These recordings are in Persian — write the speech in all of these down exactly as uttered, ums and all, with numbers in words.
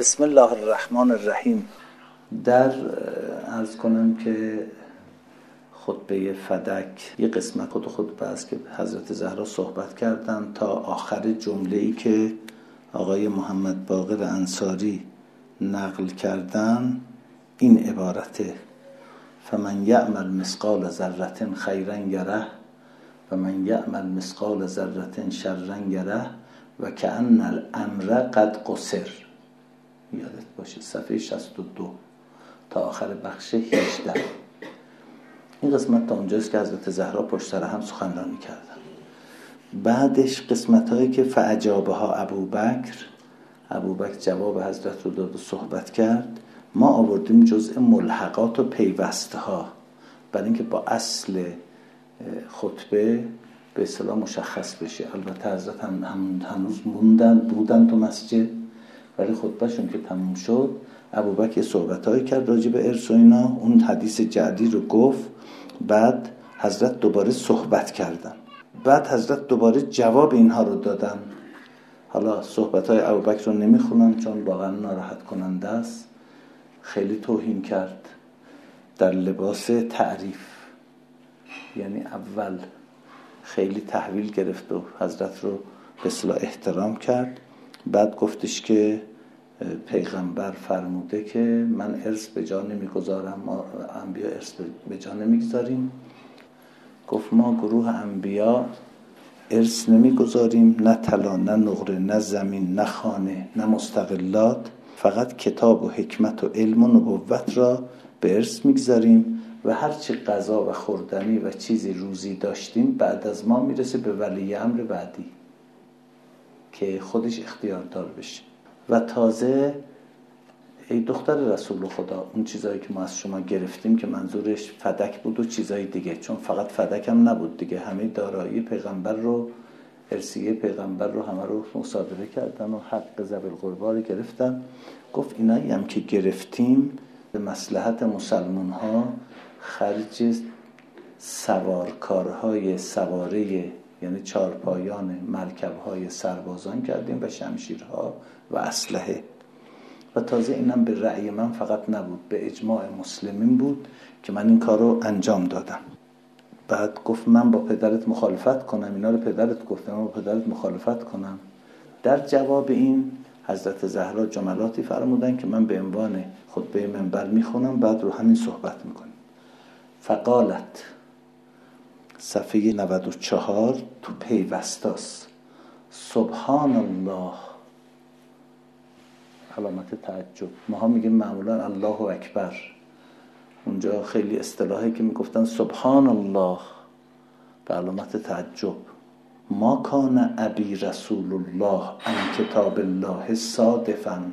بسم الله الرحمن الرحیم. در عرض کنم که خطبه فدک یه قسمت خود خطبه است که حضرت زهرا صحبت کردن تا آخر جمله‌ای که آقای محمد باقر انصاری نقل کردن این عبارته: فمن یعمل مثقال ذره خیرا یره و من یعمل مثقال ذره شرا یره و کأن الامر قد قصر. یادت باشه صفحه شصت و دو تا آخر بخش هجده. این قسمت تا اونجاست که حضرت زهرا پشت سر هم سخنرانی کردن. بعدش قسمت هایی که فعجابها ابوبکر ابوبکر جواب حضرت رو داد و صحبت کرد، ما آوردیم جزء ملحقات و پیوسته ها برای اینکه با اصل خطبه به اصطلاح مشخص بشه. البته حضرت هم, هم هنوز موندن بودن تو مسجد، ولی خطبهشون که تموم شد ابوبکر صحبت‌هایی کرد راجع به ارث و اینا، اون حدیث جعدی رو گفت، بعد حضرت دوباره صحبت کردن، بعد حضرت دوباره جواب اینها رو دادن. حالا صحبت‌های ابوبکر رو نمیخونم چون واقعا ناراحت کننده است. خیلی توهین کرد در لباس تعریف، یعنی اول خیلی تحویل گرفت و حضرت رو به اصطلاح احترام کرد، بعد گفتش که پیغمبر فرموده که من ارث به جا نمیگذارم، ما انبیا ارث به جا نمیگذاریم. گفت ما گروه انبیا ارث نمیگذاریم، نه طلا نه نقره نه زمین نه خانه نه مستقلات، فقط کتاب و حکمت و علم و نبوت را به ارث میگذاریم و هرچی غذا و خوردنی و چیزی روزی داشتیم بعد از ما میرسه به ولی امر بعدی که خودش اختیاردار بشه. و تازه ای دختر رسول خدا، اون چیزایی که ما از شما گرفتیم که منظورش فدک بود و چیزای دیگه، چون فقط فدک هم نبود دیگه، همه دارایی پیغمبر رو، ارثیه پیغمبر رو همه رو مصادره کردن و حق ذوی القربی رو گرفتن. گفت اینایی هم که گرفتیم به مصلحت مسلمان ها خرج سوارکارهای سواره، یعنی چارپایان مرکب‌های سربازان کردیم و شمشیرها و اسلحه. و تازه اینم به رأی من فقط نبود، به اجماع مسلمین بود که من این کار رو انجام دادم. بعد گفت من با پدرت مخالفت کنم، اینا رو پدرت گفتم، من با پدرت مخالفت کنم. در جواب این حضرت زهرا جملاتی فرمودن که من به عنوان خطبه منبر میخونم، بعد رو همین صحبت میکنیم. فقالت، صفحه نود و چهار تو پیوستاست، سبحان الله، علامت تعجب. ما ها میگیم معمولا الله اکبر، اونجا خیلی اصطلاحی که میگفتن سبحان الله به علامت تعجب. ما کان ابی رسول الله عن کتاب الله صادفا،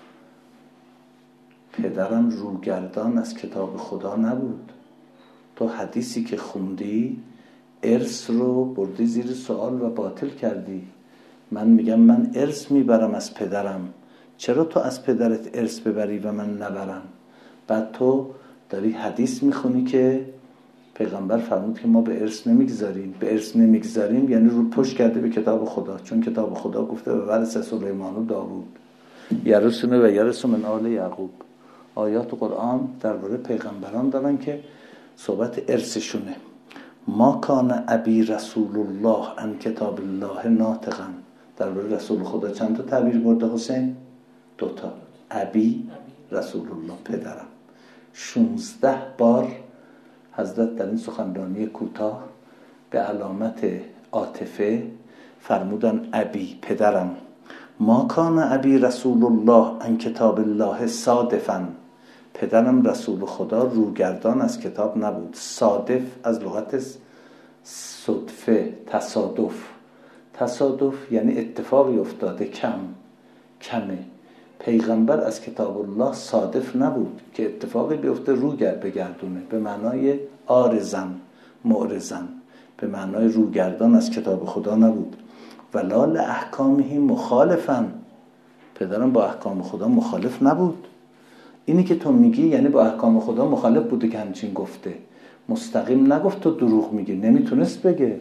پدرم روگردان از کتاب خدا نبود. تو حدیثی که خوندی ارث رو بردی زیر سوال و باطل کردی. من میگم من ارث میبرم از پدرم، چرا تو از پدرت ارث ببری و من نبرم؟ بعد تو داری حدیث میخونی که پیغمبر فرمود که ما به ارث نمیگذاریم. به ارث نمیگذاریم یعنی رو پشت کرده به کتاب خدا، چون کتاب خدا گفته به ورث سلیمان و داوود یرثون و یرث من آل یعقوب. آیات قرآن درباره پیغمبران دارن که صحبت ارثشونه. ما کان ابی رسول الله عن کتاب الله ناطقا، درباره رسول خدا چند تا تعبیر برده حسین؟ دوتا. ابی رسول الله، پدرم. شونزده بار حضرت در این سخنرانی کوتاه به علامت عاطفه فرمودن ابی، پدرم. ما کان ابی رسول الله عن کتاب الله صادفا، پدرم رسول خدا روگردان از کتاب نبود. صادف از لغت صدفه، تصادف. تصادف یعنی اتفاقی افتاده، کم کمه. پیغمبر از کتاب الله صادف نبود که اتفاقی بیفته رو بگردونه، به معنای آرزن معرزن، به معنای روگردان از کتاب خدا نبود. ولا لاحکامه مخالفا، پدرم با احکام خدا مخالف نبود. اینی که تو میگی یعنی با احکام خدا مخالف بوده که همچین گفته، مستقیم نگفت تو دروغ میگی، نمیتونست بگه.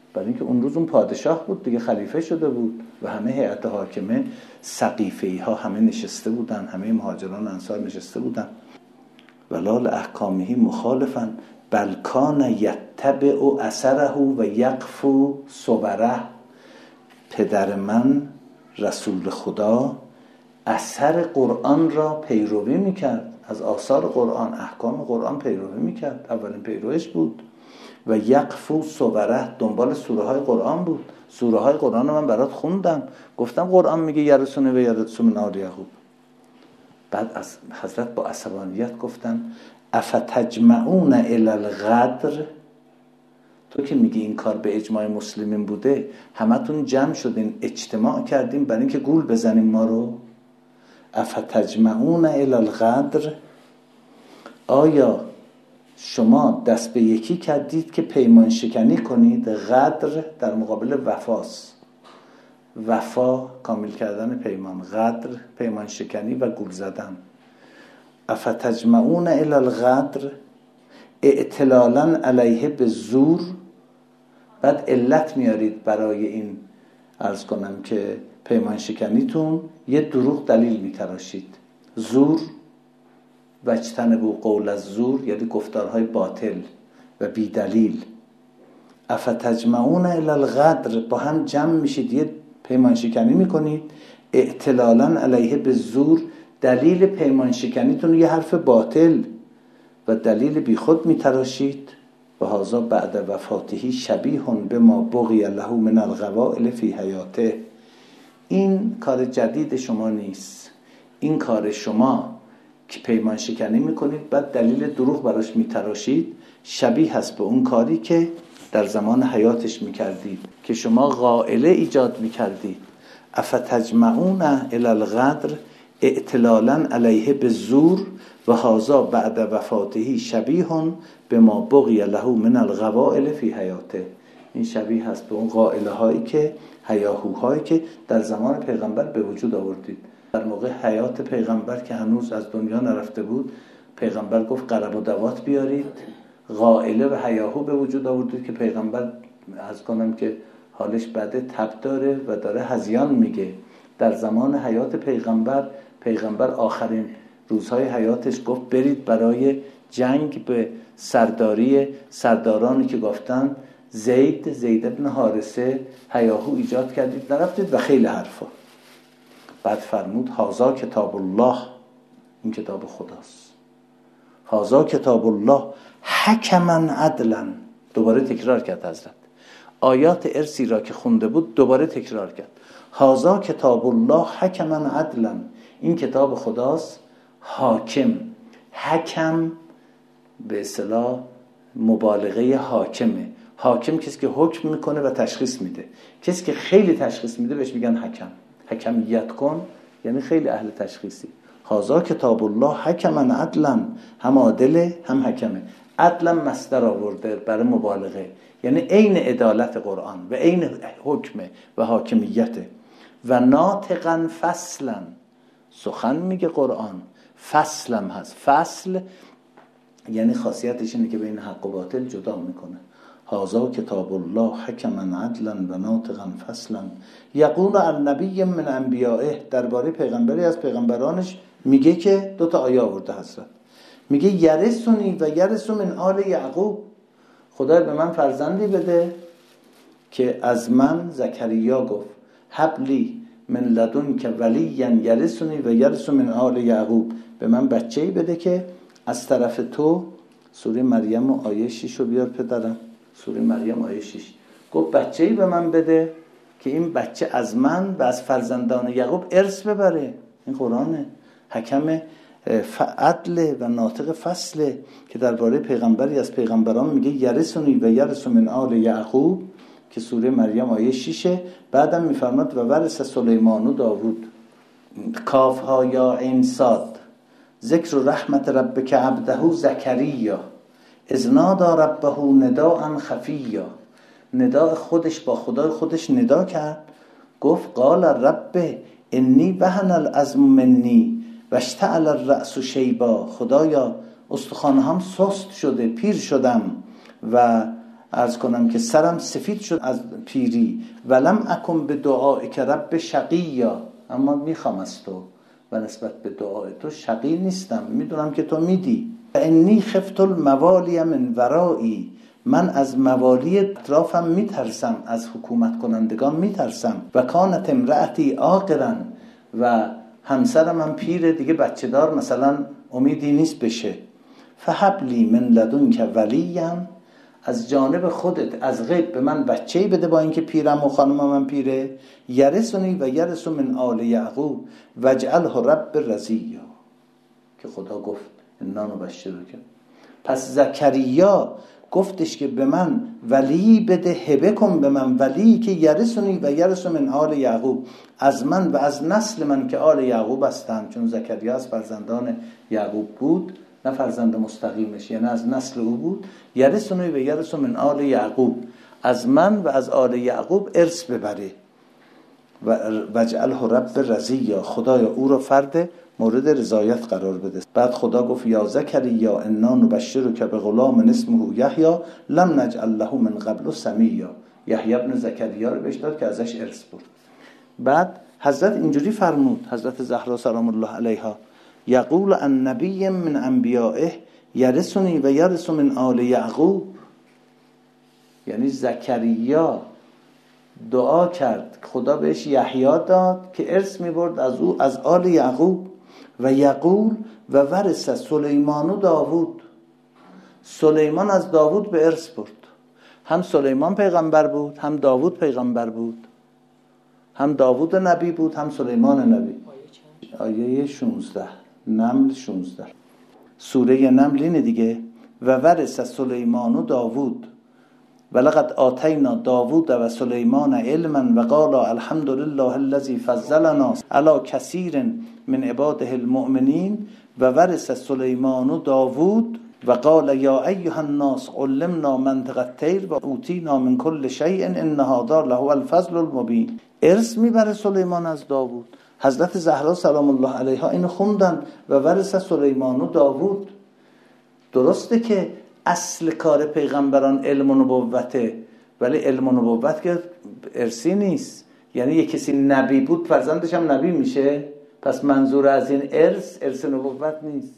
برای اینکه اون روز اون پادشاه بود دیگه، خلیفه شده بود و همه هیئت حاکمه سقیفه‌ای ها همه نشسته بودن، همه مهاجران انصار نشسته بودن. ولال احکامه مخالفا بل کان یتبع اثره و یقفو صبره. پدر من رسول خدا اثر قرآن را پیروی میکرد، از آثار قرآن، احکام قرآن پیروی میکرد، اولین پیروش بود. و یقفو صبره، دنبال سوره های قرآن بود. سوره های قرآن رو من برات خوندم، گفتم قرآن میگه یرثون و یرث من آل یعقوب. بعد از حضرت با عصبانیت گفتن افتجمعون الی الغدر. تو که میگی این کار به اجماع مسلمین بوده، همتون جمع شدین اجتماع کردین برای اینکه گول بزنین ما رو. افتجمعون الی الغدر، آیا شما دست به یکی کردید که پیمان شکنی کنید؟ غدر در مقابل وفاست. وفا کامل کردن پیمان، غدر پیمان شکنی و گول زدن. افتجمعون الی الغدر اعتلالا علیه به زور. بعد علت میارید برای این، عرض کنم که پیمان شکنیتون، یه دروغ دلیل میتراشید. زور وجتنبوا قول الزور، یعنی گفتارهای باطل و بی دلیل. افتجمعون الی الغدر، با هم جمع میشید یه پیمان شکنی میکنید. اعتلالا علیه به زور، دلیل پیمان شکنیتون یه حرف باطل و دلیل بی خود میتراشید. و هذا بعد وفاته شبیه بما بقی له من القوائل فی حیاته. این کار جدید شما نیست، این کار شما که پیمان شکنی میکنید بعد دلیل دروغ براش میتراشید، شبیه هست به اون کاری که در زمان حیاتش میکردید که شما غائله ایجاد میکردید. افتجمعون الی الغدر اعتلالا علیه به زور و هذا بعد وفاته شبیه بما بقی له من القوائل فی حیاته. این شبیه هست به اون قائله هایی که هیاهوهایی که در زمان پیغمبر به وجود آوردید. در موقع حیات پیغمبر که هنوز از دنیا نرفته بود، پیغمبر گفت قرب و دوات بیارید، قائله و هیاهو به وجود آوردید که پیغمبر از کنم که حالش بده، تب داره و داره هذیان میگه. در زمان حیات پیغمبر، پیغمبر آخرین روزهای حیاتش گفت برید برای جنگ به سرداری سردارانی که گفتن زید زید ابن حارثه هیاهو ایجاد کردید نرفتید و خیلی حرفا. بعد فرمود هذا کتاب الله، این کتاب خداست. هذا کتاب الله حکما عدلا. دوباره تکرار کرد حضرت آیات ارسی را که خونده بود، دوباره تکرار کرد. هذا کتاب الله حکما عدلا، این کتاب خداست حاکم. حکم به اصطلاح مبالغه حاکمه. حاکم کسی که حکم میکنه و تشخیص میده. کسی که خیلی تشخیص میده بهش میگن حکم. حکمیت کن یعنی خیلی اهل تشخیصی. هذا کتاب الله حکما عدلا، هم عادله هم حکمه. عدلا مصدر آورده برای مبالغه، یعنی عین عدالت قرآن و عین حکمه و حاکمیته. و ناطقا فصلا، سخن میگه قرآن، فصلم هست. فصل یعنی خاصیتش اینه که بین حق و باطل جدا میکنه. هذا کتاب الله حکما عدلا و ناطقا فصلا یقول عن نبی من انبیائه. درباره پیغمبری از پیغمبرانش میگه که دو تا آیه آورده حضرت، میگه یرثونی و یرث من آل یعقوب. خدا به من فرزندی بده که از من، زکریا گفت حبلی من لدن که ولیا یرثونی و یرث من آل یعقوب، به من بچه‌ای بده که از طرف تو. سوره مریم و آیه شش رو بیار پدرم. سوره مریم آیه شش گفت بچه‌ای به من بده که این بچه از من و از فرزندان یعقوب ارث ببره. این قرآنه، حکم عدل و ناطق فصله که درباره پیغمبری از پیغمبران میگه یرثونی و یرث من آل یعقوب که سوره مریم آیه شش. بعدم میفرماد و ورث سلیمان و داوود. کاف ها یا عین صاد ذکر رحمت ربک عبده زکریا اذ نادى ربه نداء خفیا. نداء خودش با خدای خودش ندا کرد، گفت قال رب انی وهن العظم منی واشتعل الرأس شیبا. خدایا استخوان‌هام سست شده، پیر شدم و عرض کنم که سرم سفید شد از پیری، ولم اکن به دعای که رب شقیا، اما میخوام از تو و نسبت به دعای تو شقی نیستم، میدونم که تو میدی. انی خفت الموالی من ورایی، من از موالی اطرافم میترسم، از حکومت کنندگان میترسم. و کانت امرأتی عاقرا، و همسرم هم پیره دیگه، بچه دار مثلا امیدی نیست بشه. فهب لی من لدنک ولیم، از جانب خودت از غیب به من بچه‌ای بده، با اینکه پیرم و خانم من پیره. یرثنی و یرث من آل یعقوب واجعله رب رضیا، که خدا گفت انا نبشرک. پس زکریا گفتش که به من ولی بده، هبه کن به من ولی که یرثنی و یرث من آل یعقوب، از من و از نسل من که آل یعقوب هستند، چون زکریا از فرزندان یعقوب بود، نه فرزند مستقیمش، یعنی از نسل او بود. یرثنی و یرث من آل یعقوب، از من و از آل یعقوب ارث ببره. و واجعله رب رضیا، خدایا او را فرد مورد رضایت قرار بده. بعد خدا گفت یا زکریا انا نبشرک بغلام اسمه یحیی لم نجعل له من قبل سمیا، یحیی ابن زکریا رو بهش داد که ازش ارث برد. بعد حضرت اینجوری فرمود، حضرت زهرا سلام الله علیها، یقول ان نبی من انبیائه یرثنی و یرث من آل یعقوب، یعنی زکریا دعا کرد، خدا بهش یحیی داد که ارث میبرد از او از آل یعقوب. و یقول و ورث سلیمان و داوود، سلیمان از داوود به ارث برد. هم سلیمان پیغمبر بود، هم داوود پیغمبر بود، هم داوود نبی بود، هم سلیمان نبی. آیه شانزده، نمل شانزده، سوره نمل اینه دیگه. و ورث سلیمان و داوود ولقد آتینا داوود و سلیمان علما و قال الحمد لله الذی فضلنا علی کثیر من عباده المؤمنین. و ورث سلیمان و داوود و قال یا ایها الناس علمنا منطق الطیر و اوتینا من کل شیء ان هذا له الفضل المبین. ارث میبره سلیمان از داوود. حضرت زهرا سلام الله علیها اینو خوندن، و ورث سلیمان و داوود. درسته که اصل کار پیغمبران علم و نبوته، ولی علم و نبوت که ارثی نیست. یعنی یک کسی نبی بود فرزندش هم نبی میشه، پس منظور از این ارث ارث نبوت نیست،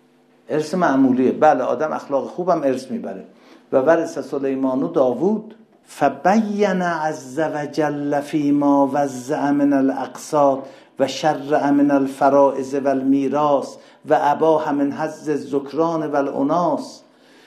ارث معمولیه. بله آدم اخلاق خوبم ارث میبره. و ورث سلیمان و داوود فبین عز وجل فیما وزع من الاقساط و شرع من الفرائض والمیراث و اباح من حظ الذکران والاناث.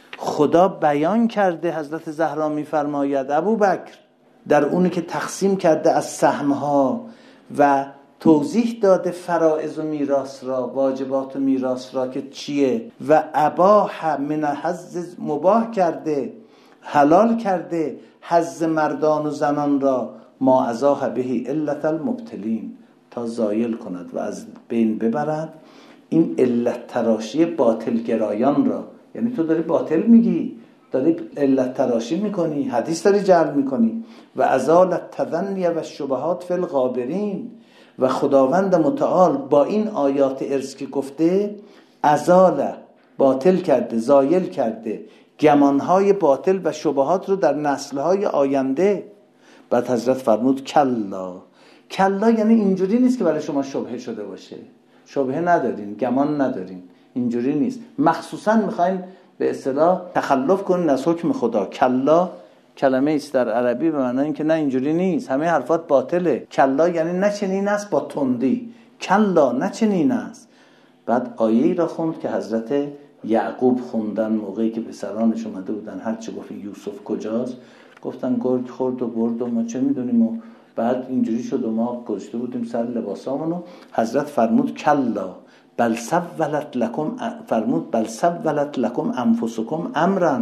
خدا بیان کرده، حضرت زهرا میفرماید ابوبکر در اونی که تقسیم کرده از سهمها و توضیح داده فرائض و میراث را، واجبات و میراث را که چیه، و اباح من حظ، مباح کرده، حلال کرده حظ مردان و زنان را، ما ازاح بهی علت المبتلین، تا زایل کند و از بین ببرد این علت تراشی باطل گرایان را. یعنی تو داری باطل میگی، داری علت تراشی میکنی، حدیث داری جعل میکنی. و ازال التظنی و الشبهات فی الغابرین. و خداوند متعال با این آیات ارث که گفته ازال، باطل کرده، زایل کرده گمانهای باطل و شبهات رو در نسلهای آینده. بعد حضرت فرمود کلا. کلا یعنی اینجوری نیست که برای شما شبهه شده باشه، شبهه ندارین، گمان ندارین، اینجوری نیست. مخصوصا میخواین به اصطلاح تخلف کنین از حکم خدا. کلا کلمه است در عربی به معنی اینکه نه اینجوری نیست، همه حرفات باطله. کلا یعنی نه چنین است با تندی، کلا نه چنین است. بعد آیه‌ای را خوند که حضرت یعقوب خوندن موقعی که پسرانش اومده بودن، هر چه گفت یوسف کجاست، گفتن گرگ خورد و برد و ما چه میدونیم. و بعد اینجوری شد و ما گذاشته بودیم سر لباسامونو. حضرت فرمود کلا بل سولت لکم، فرمود بل سولت لکم انفسکم امرا،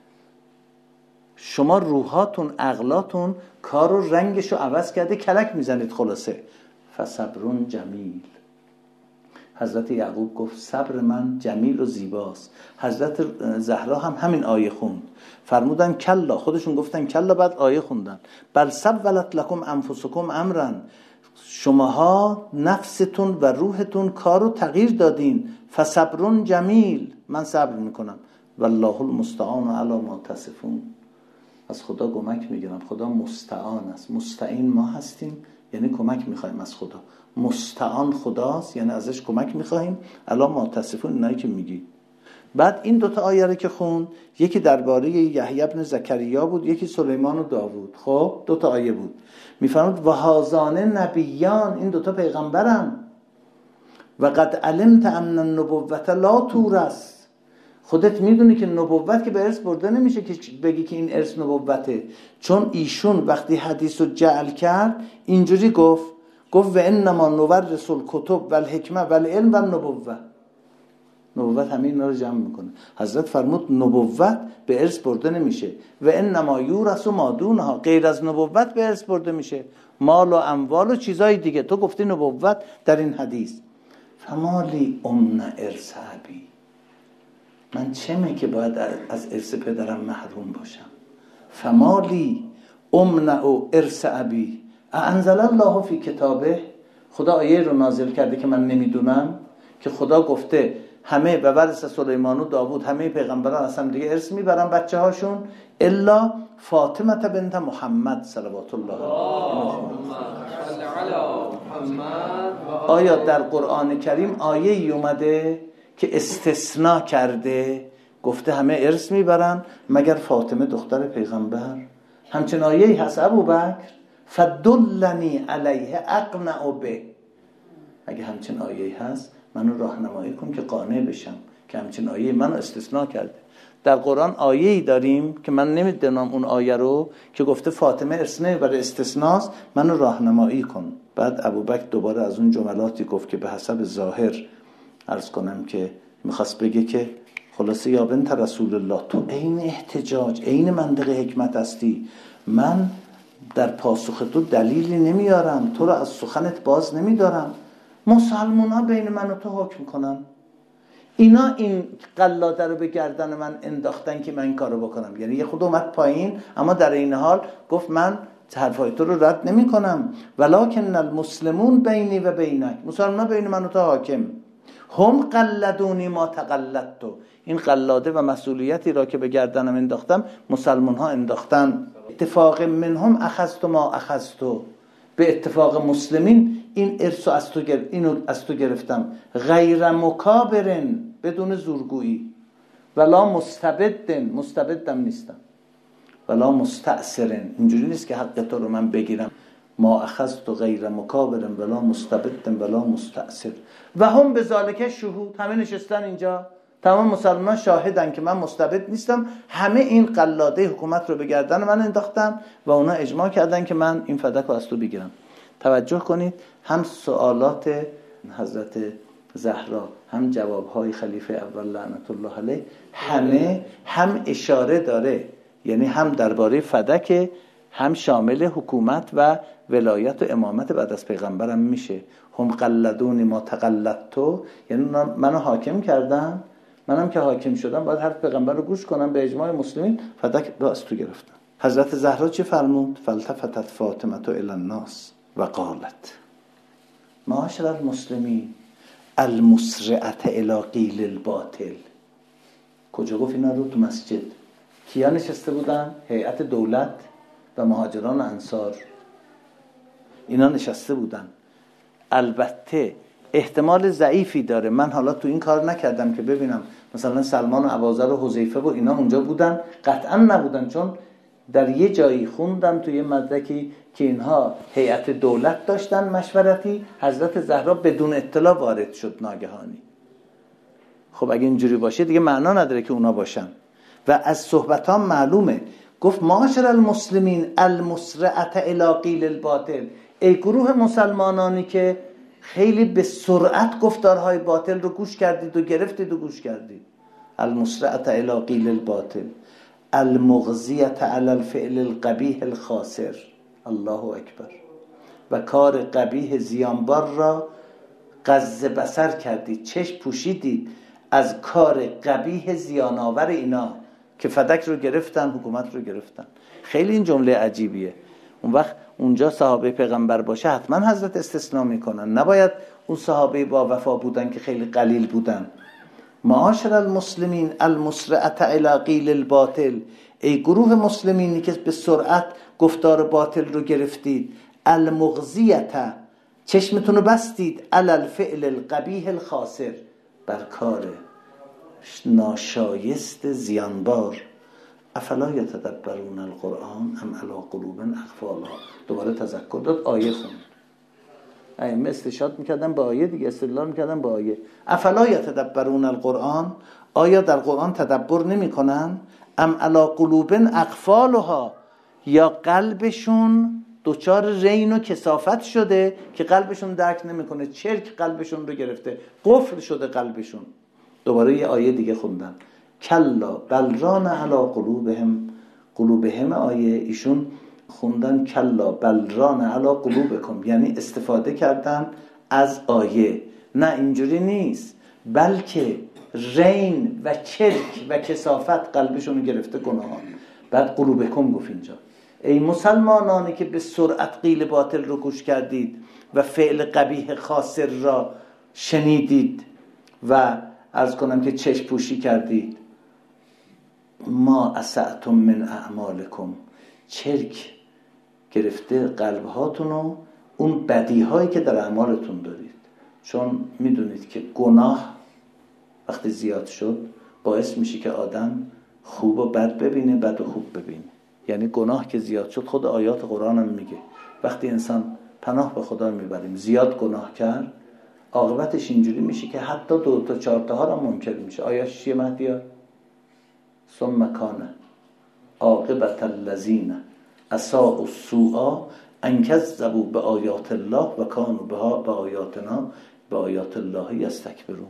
شما روحاتون، عقلاتون کار و رنگشو عوض کرده، کلک میزنید. خلاصه فصبرون جمیل. حضرت یعقوب گفت صبر من جمیل و زیباست. حضرت زهرا هم همین آیه خوند، فرمودن کلا، خودشون گفتن کلا، بعد آیه خوندن بل سولت لکم انفسکم امرا، شماها نفستون و روحتون کارو تغییر دادین. فصبرون جمیل، من صبر میکنم. والله المستعان علی ما تصفون. از خدا کمک میگیرم. خدا مستعان است. مستعین ما هستیم یعنی کمک میخوایم از خدا. مستعان خداست یعنی ازش کمک میخوایم. الان معتصفون اینایی که میگی. بعد این دوتا آیه رو که خوند، یکی درباره یحیی بن زکریا بود، یکی سلیمان و داوود. خب دوتا آیه بود. میفرمود و هازان نبیان، این دوتا پیغمبرن. و قد علمت ان النبوت لا تورث، خودت میدونی که نبوت که به ارث برده نمیشه که بگی که این ارث نبوته. چون ایشون وقتی حدیث رو جعل کرد اینجوری گفت، گفت و انما نورث الکتب و الحکمه و العلم و النبوه. نبوت همین اینا رو جمع میکنه. حضرت فرمود نبوت به ارث برده نمیشه. و انما یورث ما دونها، غیر از نبوت به ارث برده میشه، مال و اموال و چیزای دیگه. تو گفتی نبوت در این حدیث. فمالی امن ارث ابی، من چمه که باید از ارث پدرم محروم باشم. فمالی امنع ارث ابی انزل الله فی کتابه، خدا آیه رو نازل کرده که من نمیدونم که خدا گفته همه و ورث سلیمان و داوود، همه پیغمبران اصلا دیگه ارث میبرن بچه هاشون الا فاطمه بنت محمد صلوات الله علیها. آیا در قرآن کریم آیه ای اومده که استثناء کرده گفته همه ارث میبرن مگر فاطمه دختر پیغمبر؟ همچنین آیه ای هست ابوبکر فدلنی علیه اقنع به، اگه همچنین آیه ای هست منو راهنمایی کن که قانع بشم که همچنین آیه منو استثناء کرده. در قرآن آیه ای داریم که من نمیدونم اون آیه رو که گفته فاطمه ارث نمیبره، استثناست، منو راهنمایی کن. بعد ابوبکر دوباره از اون جملاتی گفت که به حسب ظاهر عرض کنم که میخواست بگه که خلاصه یا بنت رسول الله، تو عین احتجاج، عین منطق حکمت هستی، من در پاسخ تو دلیلی نمیارم، تو رو از سخنت باز نمیدارم، مسلمان ها بین من و تو حکم کنن. اینا این قلاده رو به گردن من انداختن که من این کارو بکنم. یعنی یه خود اومد پایین اما در این حال گفت من حرفای تو رو رد نمی کنم. ولکن المسلمون بینی و بینک، مسلمان ها بین من و تو حاکم. هم قلدونی ما تقلدتو، این قلاده و مسئولیتی را که به گردنم انداختم مسلمان ها انداختن. اتفاق منهم اخذت ما اخذتو، به اتفاق مسلمین این ارث از تو گر... اینو از تو گرفتم. غیر مکابرن، بدون زورگویی. ولا مستبدن، مستبدم نیستم. ولا مستأثرن، اینجوری نیست که حق تو رو من بگیرم. ما اخذت غیر مکابرن ولا مستبدن ولا مستأثر. و هم به ذالک شهود، همه نشستن اینجا، تمام مسلمان شاهدن که من مستبد نیستم. همه این قلاده حکومت رو به گردن من انداختن و اونا اجماع کردن که من این فدک رو از تو بگیرم. توجه کنید، هم سوالات حضرت زهرا، هم جوابهای خلیفه اول لعنت الله علیه، همه هم اشاره داره، یعنی هم درباره فدک، هم شامل حکومت و ولایت و امامت بعد از پیغمبرم میشه. هم قلدونی ما تقلدتو، یعنی منو حاکم کردن، منم که حاکم شدم باید حرف پیغمبر رو گوش کنم، به اجماع مسلمین فدک رو از تو گرفتن. حضرت زهرا چی فرمود؟ فالتفتت فاطمه الی الناس و قالت معاشر المسلمین المسرعه الی قیل الباطل. کجا گفت اینا رو؟ تو مسجد. کیا نشسته بودن؟ هیئت دولت و مهاجران انصار، اینا نشسته بودن. البته احتمال ضعیفی داره، من حالا تو این کار نکردم که ببینم مثلا سلمان و ابوذر و حذیفه و اینا اونجا بودن، قطعا نبودن، چون در یه جایی خوندم توی یه مدرکی که اینها هیئت دولت داشتن مشورتی، حضرت زهرا بدون اطلاع وارد شد ناگهانی. خب اگه اینجوری باشه دیگه معنا نداره که اونا باشن. و از صحبتام معلومه، گفت معاشر المسلمین المسرعه الی قیل الباطل، ای گروه مسلمانانی که خیلی به سرعت گفتارهای باطل رو گوش کردید و گرفتید و گوش کردید. المسرعه الی قیل الباطل المغزیه علی الفعل القبیح الخاسر. الله اکبر. و کار قبیح زیانبار را غض بصر کردید، چشم پوشیدید از کار قبیح زیانآور اینا که فدک رو گرفتن، حکومت رو گرفتن. خیلی این جمله عجیبیه. اون وقت اونجا صحابه پیغمبر باشه حتما حضرت استثناء میکنن، نباید اون صحابه با وفا بودن که خیلی قلیل بودن. معاشر المسلمین المسرعة الی قیل الباطل، ای گروه مسلمینی که به سرعت گفتار باطل رو گرفتید، المغزیة، چشمتون رو بستید، علی الفعل القبیح الخاسر، بر کار ناشایست زیانبار. افلا یتدبرون القرآن ام علی قلوب اقفالها. دوباره تذکر داد، آیه خوند. ائمه استشهاد میکردن با آیه دیگه، استدلال میکردن با آیه. افلا یتدبرون القرآن، آیا در قرآن تدبر نمیکنن؟ ام علی قلوب اقفالها، یا قلبشون دوچار رین و کثافت شده که قلبشون درک نمیکنه، چرک قلبشون رو گرفته، قفل شده قلبشون. دوباره یه آیه دیگه خوندن، کلا بل ران علی قلوبهم، قلوبهم آیه ایشون خوندن کلا بل ران علی قلوبکم، یعنی استفاده کردن از آیه. نه اینجوری نیست، بلکه رین و چرک و کثافت قلبشون رو گرفته گناهان. بعد قلوبکم گفت اینجا، ای مسلمانانی که به سرعت قیل باطل رو گوش کردید و فعل قبیح خاسر را شنیدید و عرض کنم که چشم پوشی کردید، ما اسعتم من اعمالکم، چرک گرفته قلبهاتونو اون بدیهایی که در اعمالتون دارید. چون میدونید که گناه وقتی زیاد شد باعث میشه که آدم خوب و بد ببینه، بد و خوب ببینه. یعنی گناه که زیاد شد، خود آیات قرآن هم میگه وقتی انسان پناه به خدا میبریم زیاد گناه کرد، عاقبتش اینجوری میشه که حتی دو تا چهار تا ها را ممکن میشه. آیاش چیه مهدیا؟ ثم کان عاقبت الذین اساءوا السوء ان کذبوا بآیات الله و کانوا بها بآیاتنا بآیات الله یستکبرون.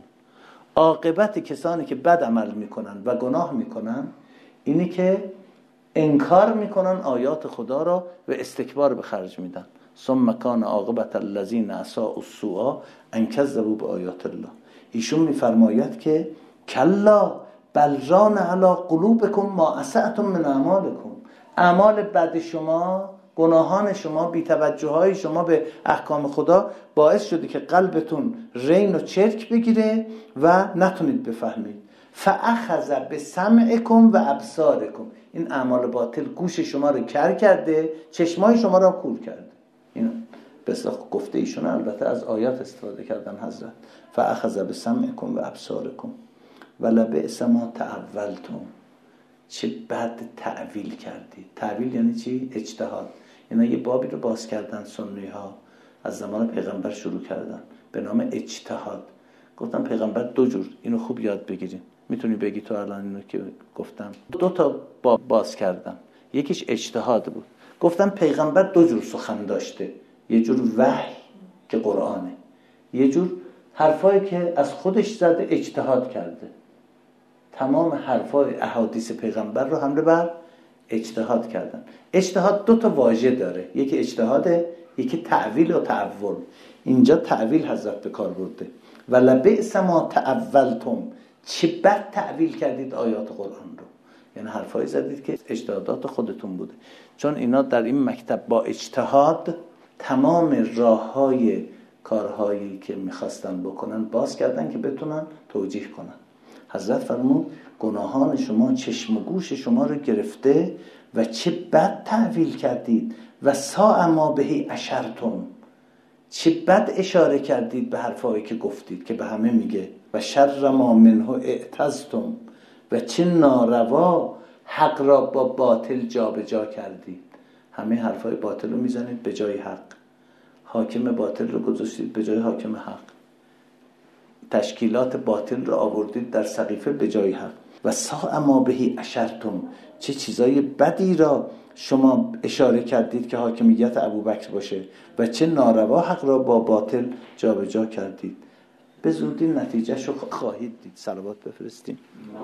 عاقبت کسانی که بد عمل میکنن و گناه میکنن اینی که انکار میکنن آیات خدا را و استکبار به خرج میدن. ثم کان عاقبت الذین اساءوا السوء ان کذبوا بآیات الله. ایشون میفرماید که کلا بل ران علی قلوبکم ما اسعتم من اعمالکم، اعمال بد شما، گناهان شما، بی‌توجهی شما به احکام خدا باعث شده که قلبتون رین و چرک بگیره و نتونید بفهمید. فاخذ بسمعکم و ابصارکم، این اعمال باطل گوش شما رو کر کرده، چشمای شما رو کور کرده. این به اصطلاح گفته ایشون، البته از آیات استفاده کردن حضرت. فاخذ بسمعکم و ابصارکم ولبئس ما تعولتم، چه بد تعویل کردید. تعویل یعنی چی؟ اجتهاد. اینا یه بابی رو باز کردن سنی ها، از زمان پیغمبر شروع کردن به نام اجتهاد. گفتم پیغمبر دو جور، اینو خوب یاد بگیرین. میتونی بگی تو الان اینو که گفتم؟ دو تا باب باز کردم، یکیش اجتهاد بود. گفتم پیغمبر دو جور سخن داشته، یه جور وحی که قرآنه، یه جور حرفایی که از خودش زده اجتهاد کرده. تمام حرفای احادیث پیغمبر رو حمله بر اجتهاد کردن. اجتهاد دو تا واژه داره، یکی اجتهاده، یکی تعویل و تعول. اینجا تعویل حضرت به کار برده. ولبئس ما تعولتم، چه بد تعویل کردید آیات قرآن رو. یعنی حرفایی زدید که اجتهادات خودتون بوده. چون اینا در این مکتب با اجتهاد تمام راههای کارهایی که میخواستن بکنن باز کردن که بتونن توجیه کنن. حضرت فرمود گناهان شما چشم و گوش شما رو گرفته و چه بد تعویل کردید و ساء ما بهی اشرتم، چه بد اشاره کردید به حرفایی که گفتید که به همه میگه و شر ما منه اعتزتم، و چه ناروا حق را با باطل جا به جا کردید. همه حرفای باطل رو میزنید به جای حق، حاکم باطل رو گذاشتید به جای حاکم حق، تشکیلات باطل رو آوردید در سقیفه به جای حق. و ساء ما بهی اشرتم، چه چیزای بدی را شما اشاره کردید که حاکمیت ابوبکر باشه و چه ناروا حق را با باطل جابجا کردید. به زودی نتیجه شو خواهید دید. صلوات بفرستیم.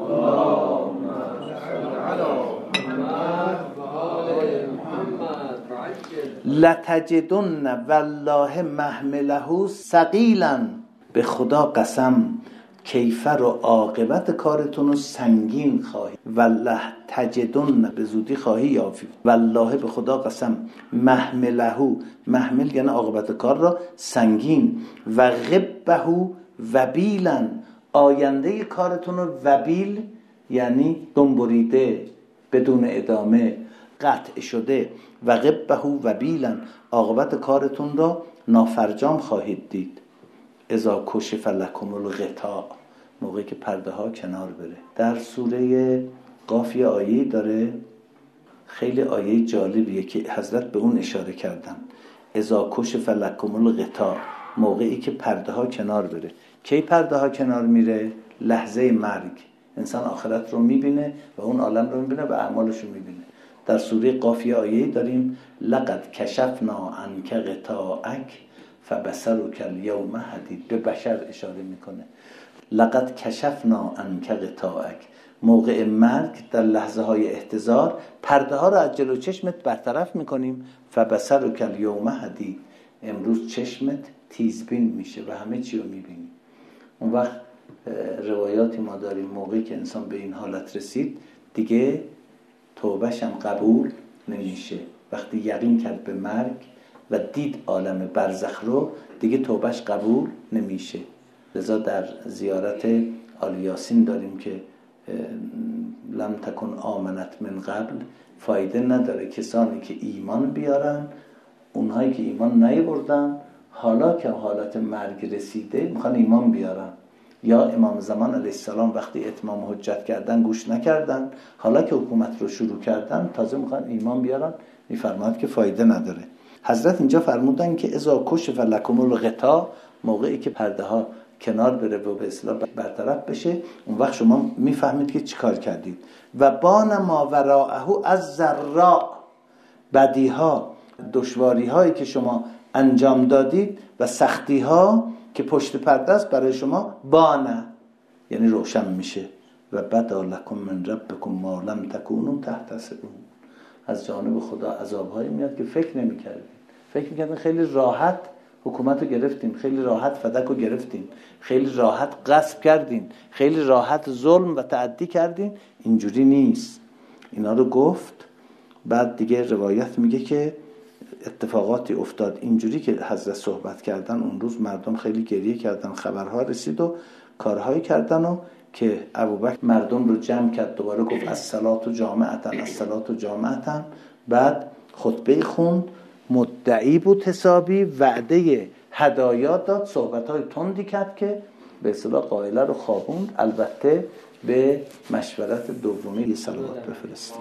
لتجدن والله محمله ثقیلا، به خدا قسم کیفر و عاقبت کارتون رو سنگین خواهی. والله تجدن، به زودی خواهی یافت. والله به خدا قسم، محمله، محمل یعنی عاقبت کار را سنگین، و غبه وبیلا، آینده کارتون رو وبیل یعنی دنبریده، بدون ادامه، قطع شده، و قبه وبیلا عاقبت کارتون را نافرجام خواهید دید. اذا کشف لکم الغطاء موقعی که پرده ها کنار بره. در سوره قاف یه آیه داره خیلی آیه جالبیه که حضرت به اون اشاره کردن. اذا کشف لکم الغطاء موقعی که پرده ها کنار بره. کی پرده ها کنار میره؟ لحظه مرگ. انسان آخرت رو میبینه و اون عالم رو میبینه و اعمالش رو میبینه. در سوره قاف یه آیه داریم لقد کشفنا عنک غطاءک فبصرک الیوم حدید. به بشر اشاره میکنه. لقد کشفنا عنک غطاءک موقع مرگ، در لحظه های احتضار پرده ها رو از جلو چشمت برطرف میکنیم. فبصرک الیوم حدید امروز چشمت تیزبین میشه و همه چی رو میبینی. اون وقت روایاتی ما داریم موقعی که انسان به این حالت رسید دیگه توبهش هم قبول نمیشه. وقتی یقین کرد به مرگ و دید عالم برزخ رو دیگه توبهش قبول نمیشه. لذا در زیارت آل یاسین داریم که لم تکن آمنت من قبل، فایده نداره کسانی که ایمان بیارن، اونهایی که ایمان نیاوردن حالا که حالت مرگ رسیده میخوان ایمان بیارن. یا امام زمان علیه السلام وقتی اتمام حجت کردن گوش نکردن، حالا که حکومت رو شروع کردن تازه میخوان ایمان بیارن، میفرماد که فایده نداره. حضرت اینجا فرمودن که اذا کشف لکم الغطاء موقعی که پرده ها کنار بره و به اصطلاح برطرف بشه، اون وقت شما میفهمید که چیکار کردید. و بان ما وراءه از ذراء بدی ها، دشواری هایی که شما انجام دادید و سختی ها که پشت پرده است برای شما بانه یعنی روشن میشه. و بدا لکم من ربکم ما لم تکونوا تحتسبون از جانب خدا عذابهایی میاد که فکر نمیکردین. فکر میکردین خیلی راحت حکومت رو گرفتین، خیلی راحت فدک رو گرفتین، خیلی راحت غصب کردین، خیلی راحت ظلم و تعدی کردین. اینجوری نیست. اینا رو گفت. بعد دیگه روایت میگه که اتفاقاتی افتاد اینجوری که حضرت صحبت کردن اون روز مردم خیلی گریه کردن، خبرها رسید و کارهایی کردن و که ابوبکر مردم رو جمع کرد، دوباره گفت الصلاة جامعة الصلاة جامعة. بعد خطبه خوند، مدعی بود حسابی، وعده هدایا داد، صحبت‌های تندی کرد که به اصطلاح قائله رو خوابوند. البته به مشورت دومی صلوات بفرستیم.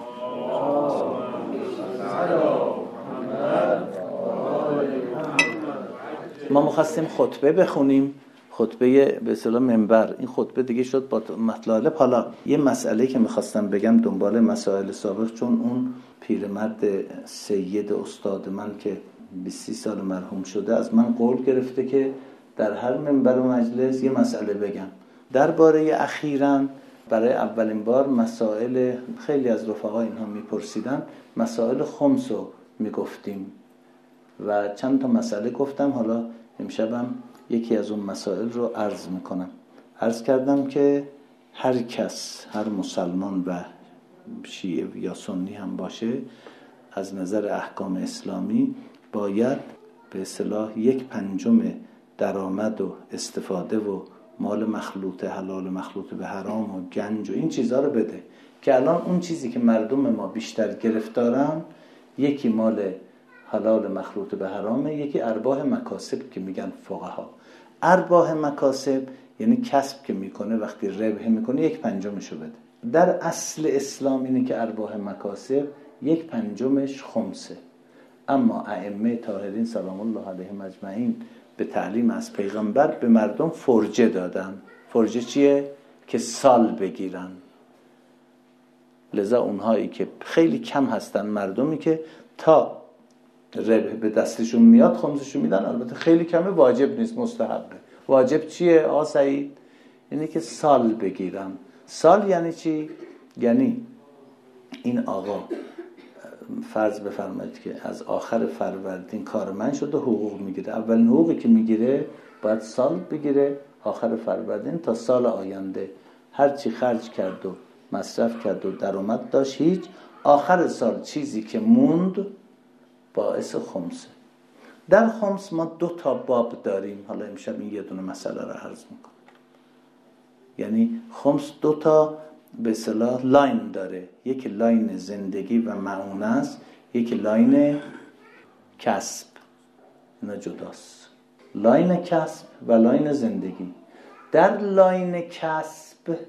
ما می‌خواستیم خطبه بخونیم، خطبه به اصطلاح منبر. این خطبه دیگه شد با مطالب. حالا یه مسئله که می‌خواستم بگم دنبال مسائل سابق، چون اون پیرمرد سید استاد من که بیست سال مرحوم شده از من قول گرفته که در هر منبر و مجلس یه مسئله بگم. درباره اخیراً برای اولین بار مسائل خیلی از رفقا اینها میپرسیدن، مسائل خمس رو میگفتیم و چند تا مسئله گفتم. حالا امشبم یکی از اون مسائل رو عرض میکنم. عرض کردم که هر کس، هر مسلمان و شیعه یا سنی هم باشه، از نظر احکام اسلامی باید به اصطلاح یک پنجم درآمد و استفاده و مال مخلوط حلال مخلوط به حرام و گنج و این چیزها رو بده. که الان اون چیزی که مردم ما بیشتر گرفتارن، یکی مال حلال مخلوط به حرامه، یکی ارباح مکاسب که میگن فقها. ارباح مکاسب یعنی کسب که میکنه، وقتی ربح میکنه یک پنجمشو بده. در اصل اسلام اینه که ارباح مکاسب یک پنجمش خمسه. اما ائمه طاهرین سلام الله علیهم اجمعین به تعلیم از پیغمبر به مردم فرجه دادن. فرجه چیه؟ که سال بگیرن. لذا اونهایی که خیلی کم هستن، مردمی که تا ربح به دستشون میاد خمسشون میدن. البته خیلی کمه، واجب نیست، مستحبه. واجب چیه آقا سعید؟ اینه که سال بگیرن. سال یعنی چی؟ یعنی این آقا فرض بفرمایید که از آخر فروردین کارمند شده، حقوق میگیره. اولین حقوقی که میگیره باید سال بگیره، آخر فروردین تا سال آینده هر چی خرج کرد و مصرف کرد و درآمد داشت هیچ، آخر سال چیزی که موند باعث خمسه. در خمس ما دو تا باب داریم. حالا امشب این یه دونه مسئله رو عرض میکنم. یعنی خمس دو تا به اصطلاح لاین داره، یکی لاین زندگی و معونه است، یکی لاین کسب. اینا جداست، لاین کسب و لاین زندگی. در لاین کسب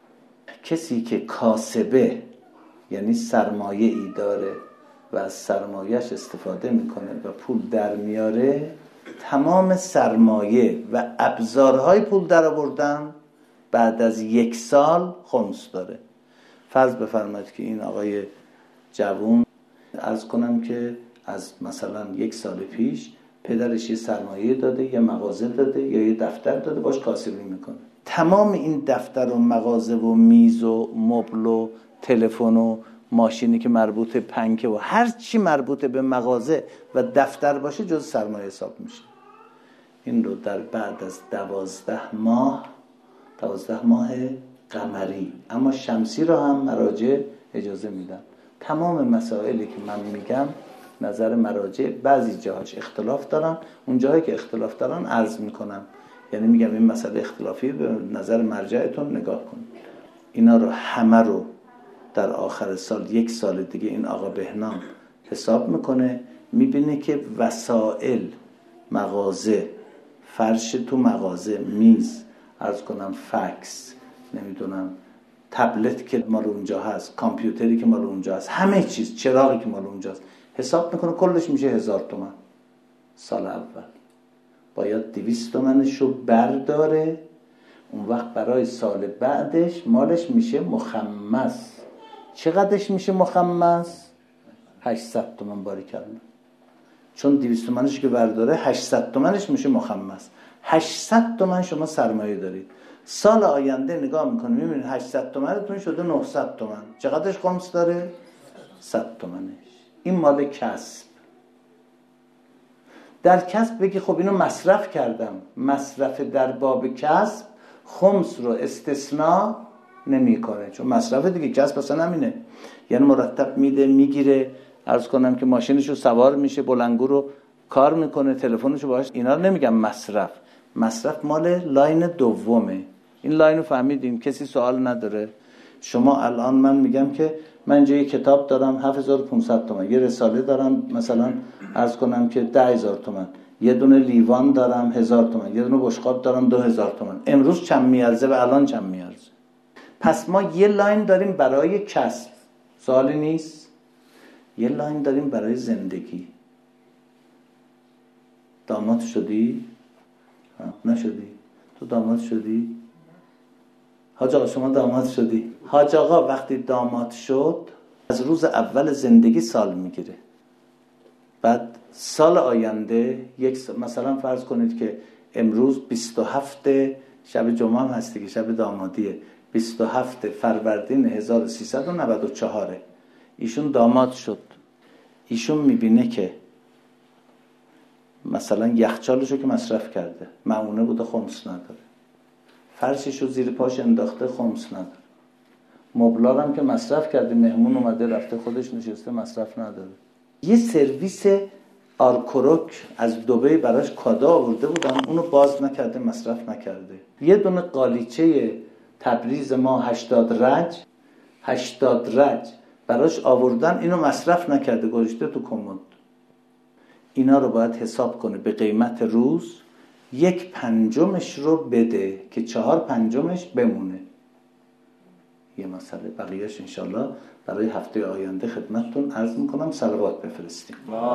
کسی که کاسبه، یعنی سرمایه ای داره و از سرمایهش استفاده میکنه و پول در میاره، تمام سرمایه و ابزارهای پول در آوردن بعد از یک سال خمس داره. فرض بفرمایید که این آقای جوون، عرض کنم که از مثلا یک سال پیش پدرش یه سرمایه داده، یه مغازه داده یا یه دفتر داده، باش کاسبی میکنه. تمام این دفتر و مغازه و میز و مبل و تلفن و ماشینی که مربوط پنکه و هر چی مربوط به مغازه و دفتر باشه جز سرمایه حساب میشه. این رو در بعد از دوازده ماه دوازده ماه قمری اما شمسی رو هم مراجع اجازه میدن. تمام مسائلی که من میگم نظر مراجع بعضی جاهاش اختلاف دارن، اون جاهایی که اختلاف دارن عرض میکنم، یعنی میگم این مسئله اختلافی به نظر مرجعتون نگاه کن. اینا رو همه رو در آخر سال، یک سال دیگه، این آقا بهنام حساب میکنه، میبینه که وسائل مغازه، فرش تو مغازه، میز، عرض کنم فکس، نمیدونم تبلت که مال اونجا هست، کامپیوتری که مال اونجا هست، همه چیز، چراغی که مال اونجا هست، حساب میکنه کلش میشه هزار تومن. سال اول باید دویست تومنش رو برداره، اون وقت برای سال بعدش مالش میشه مخمس. چقدرش میشه مخمس؟ هشتصد تومن. باریکلا. چون دویست تومنش که برداره هشتصد تومنش میشه مخمس. هشتصد تومن شما سرمایه دارید، سال آینده نگاه میکنه میبینید هشتصد تومنتون شده نهصد تومن. چقدرش خمس داره؟ صد تومنش. این مال کسب. در کسب بگی خب اینو مصرف کردم، مصرف در باب کسب خمس رو استثناء نمیکنه، چون مصرف دیگه کسب اصلا همینه، یعنی مرتب میده میگیره، عرض کنم که ماشینشو سوار میشه، بلنگو رو کار میکنه، تلفنشو باهاش، اینا رو نمیگم مصرف. مصرف مال لاین دومه. این لاین رو فهمیدیم؟ کسی سوال نداره؟ شما الان من میگم که من اینجا یه کتاب دارم هفت هزار و پانصد تومان، یه رساله دارم مثلا عرض کنم که ده هزار تومان، یه دونه لیوان دارم هزار تومان، یه دونه بشقاب دارم دو هزار تومان. امروز چند میارزه و الان چند میارزه؟ پس ما یه لاین داریم برای کسب، سوالی نیست. یه لاین داریم برای زندگی. داماد شدی؟ نشدی؟ تو داماد شدی؟ حاج آقا شما داماد شدی؟ حاج آقا وقتی داماد شد از روز اول زندگی سال میگیره. بعد سال آینده یک سال، مثلا فرض کنید که امروز بیست و هفت شب جمعه هم هستی که شب دامادیه، بیست و هفت فروردین هزار و سیصد و نود و چهار ایشون داماد شد. ایشون میبینه که مثلا یخچالشو که مصرف کرده، معونه بوده خمس نداره، فرششو زیر پاش انداخته خمس نداره، مبلار هم که مصرف کرده، مهمون اومده رفته خودش نشسته مصرف نداره. یه سرویس آرکوروک از دبی براش کادو آورده بودن، اونو باز نکرده مصرف نکرده. یه دونه قالیچه تبریز ما هشتاد رج هشتاد رج براش آوردن، اینو مصرف نکرده گذاشته تو کمد. اینا رو باید حساب کنه به قیمت روز، یک پنجمش رو بده که چهار پنجمش بمونه. یه مسئله بقیهش انشالله برای هفته آینده خدمتتون عرض میکنم. صلوات بفرستیم.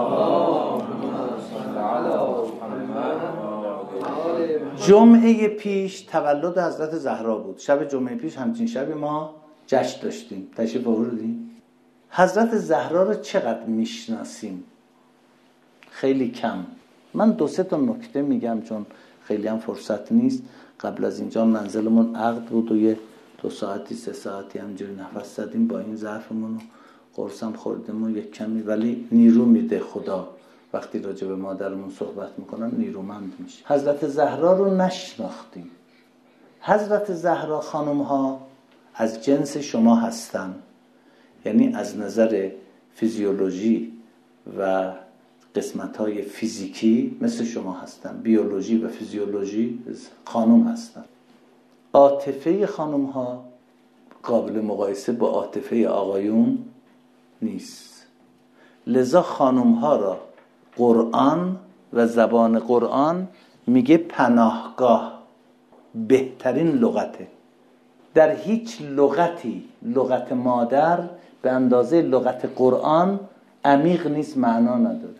جمعه پیش تولد حضرت زهرا بود. شب جمعه پیش همچین شبی ما جشن داشتیم. تشریف آوردیم. حضرت زهرا رو چقدر میشناسیم؟ خیلی کم. من دو سه تا نکته میگم چون خیلی هم فرصت نیست. قبل از اینجا منزلمون عقد بود و یه دو ساعتی سه ساعتی همجوری نفس زدیم با این ظرفمون و قرصم خوردیم و یک کمی، ولی نیرو میده خدا. وقتی راجع به مادرمون صحبت میکنم نیرومند میشه. حضرت زهرا رو نشناختیم. حضرت زهرا خانم ها از جنس شما هستن، یعنی از نظر فیزیولوژی و قسمت‌های فیزیکی مثل شما هستن، بیولوژی و فیزیولوژی خانم هستن. عاطفه خانم ها قابل مقایسه با عاطفه آقایون نیست. لذا خانم ها را قرآن و زبان قرآن میگه پناهگاه، بهترین لغته. در هیچ لغتی لغت مادر به اندازه لغت قرآن عمیق نیست، معنا نداره.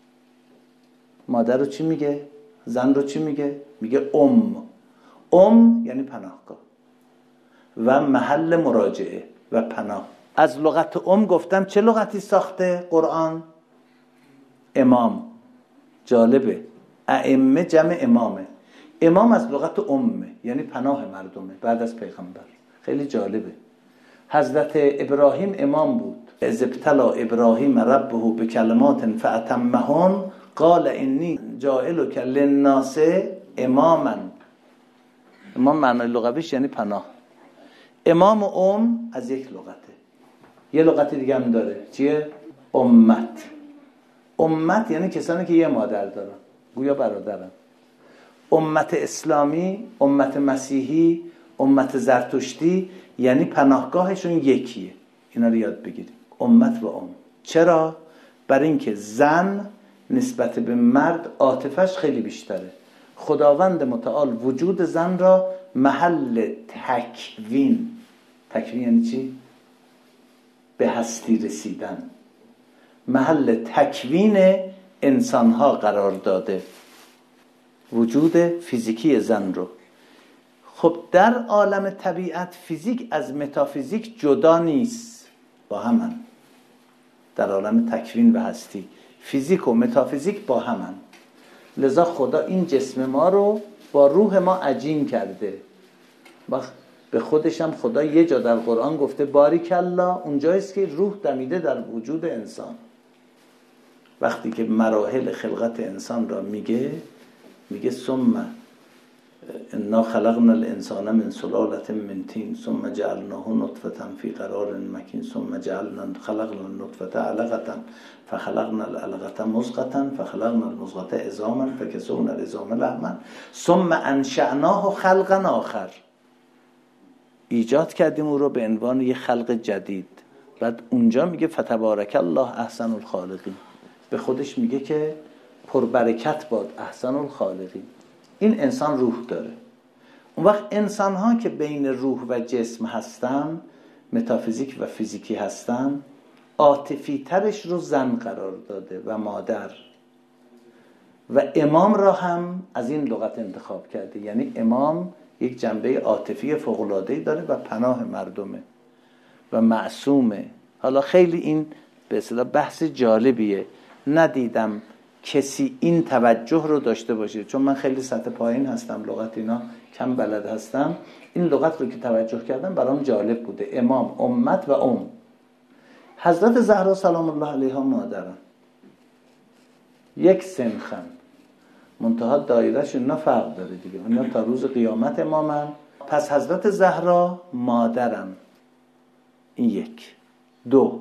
مادر رو چی میگه؟ زن رو چی میگه؟ میگه ام. ام یعنی پناهگاه و محل مراجعه و پناه. از لغت ام گفتم چه لغتی ساخته قرآن؟ امام. جالبه، ائمه جمع امامه. امام از لغت امه، یعنی پناه مردمه بعد از پیغمبر. خیلی جالبه. حضرت ابراهیم امام بود. اذ ابتلی ابراهیم ربه بکلمات فاتمهن قال انی جاعلک للناس اماما. امام معنای لغویش یعنی پناه. امام و ام از یک لغته. یه لغت دیگه هم داره. چیه؟ امت. امت یعنی کسانی که یه مادر دارن، گویا برادرن. امت اسلامی، امت مسیحی، امت زرتشتی یعنی پناهگاهشون یکیه. اینا رو یاد بگیریم. امت و ام. چرا؟ برای اینکه زن نسبت به مرد عاطفش خیلی بیشتره. خداوند متعال وجود زن را محل تکوین، تکوین یعنی چی؟ به هستی رسیدن، محل تکوین انسانها قرار داده، وجود فیزیکی زن رو. خب در عالم طبیعت فیزیک از متافیزیک جدا نیست، با همن. در عالم تکوین و هستی فیزیک و متافیزیک با همن. لذا خدا این جسم ما رو با روح ما عجین کرده. وقت به خودش هم خدا یه جا در قرآن گفته باریک الله، اونجاییست که روح دمیده در وجود انسان. وقتی که مراحل خلقت انسان را میگه، میگه ثم انا خلقنا الانسان من سلاله من طین ثم جعلناه نطفه فی قرار مکین ثم جعلنا خلقنا النطفه علقه فخلقنا العلقه مضغه فخلقنا المضغه عظاما فکسونا العظام لحما ثم انشأناه خلقا آخر. ایجاد کردیم او رو به عنوان یه خلق جدید. بعد اونجا میگه فتبارک الله احسن الخالقین. به خودش میگه که پربرکت باد احسن الخالقین. این انسان روح داره. اون وقت انسان ها که بین روح و جسم هستن، متافیزیک و فیزیکی هستن، عاطفی ترش رو زن قرار داده و مادر. و امام را هم از این لغت انتخاب کرده. یعنی امام یک جنبه عاطفی فوق‌العاده‌ای داره و پناه مردمه و معصومه. حالا خیلی این به اصطلاح بحث جالبیه. ندیدم کسی این توجه رو داشته باشه، چون من خیلی سطح پایین هستم، لغت اینا کم بلد هستم. این لغت رو که توجه کردم برام جالب بوده. امام، امت و ام. حضرت زهرا سلام الله علیها مادرن، یک سنخن، منتها دایره‌شون اینا فرق داره دیگه. اینا تا روز قیامت امامن. پس حضرت زهرا مادرن. این یک. دو،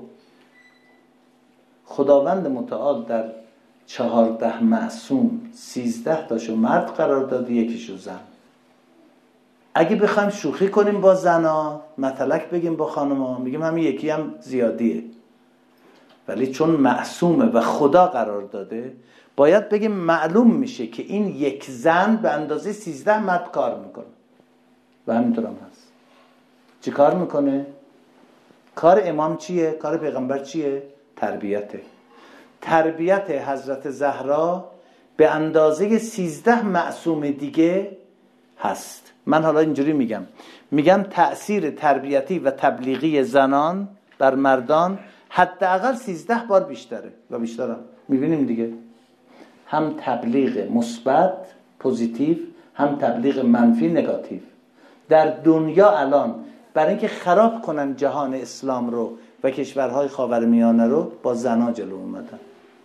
خداوند متعال در چهارده معصوم سیزده تاشو مرد قرار داده، یکیشو زن. اگه بخوایم شوخی کنیم با زنا، متلک بگیم با خانما، میگیم همین یکی هم زیادیه. ولی چون معصومه و خدا قرار داده، باید بگیم معلوم میشه که این یک زن به اندازه سیزده مرد کار میکنه. و همینطور هم هست. چی کار میکنه؟ کار امام چیه؟ کار پیغمبر چیه؟ تربیته. تربیت حضرت زهرا به اندازه سیزده معصوم دیگه هست. من حالا اینجوری میگم، میگم تأثیر تربیتی و تبلیغی زنان بر مردان حداقل سیزده بار بیشتره و بیشترم میبینیم دیگه. هم تبلیغ مثبت پوزیتیو، هم تبلیغ منفی نگاتیو. در دنیا الان برای اینکه خراب کنن جهان اسلام رو و کشورهای خاورمیانه رو، با زنا جلو اومدن.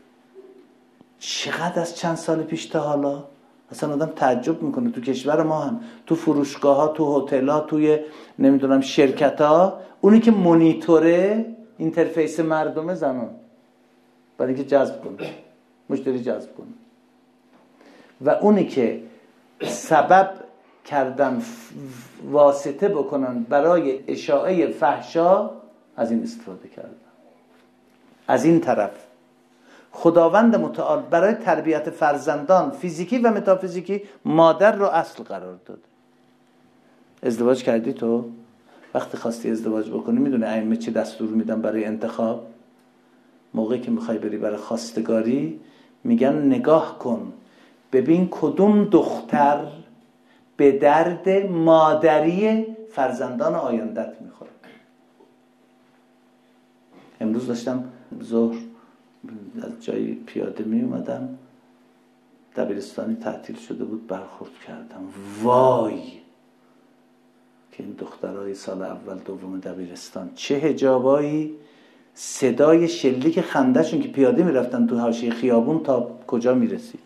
چقدر از چند سال پیش تا حالا اصلا آدم تعجب میکنه. تو کشور ما هم، تو فروشگاه ها، تو هتل ها، توی نمیدونم شرکت ها، اونی که مونیتوره اینترفیس مردم زنان، برای اینکه جذب کنه، مشتری جذب کنه. و اونی که سبب کردن واسطه بکنن برای اشاعه فحشا، از این استفاده کردن. از این طرف خداوند متعال برای تربیت فرزندان فیزیکی و متافیزیکی مادر رو اصل قرار داده. ازدواج کردی تو؟ وقتی خواستی ازدواج بکنی میدونی ائمه چی دستور میدن برای انتخاب؟ موقعی که میخوای بری برای خواستگاری میگن نگاه کن ببین کدوم دختر به درد مادری فرزندان آیندت میخوره. امروز داشتم ظهر از جایی پیاده می اومدم، دبیرستانی تعطیل شده بود، برخورد کردم. وای که این دخترای سال اول دوم دبیرستان چه حجابایی، صدای شلیک خندهشون که پیاده میرفتن تو حاشیه خیابون تا کجا میرسید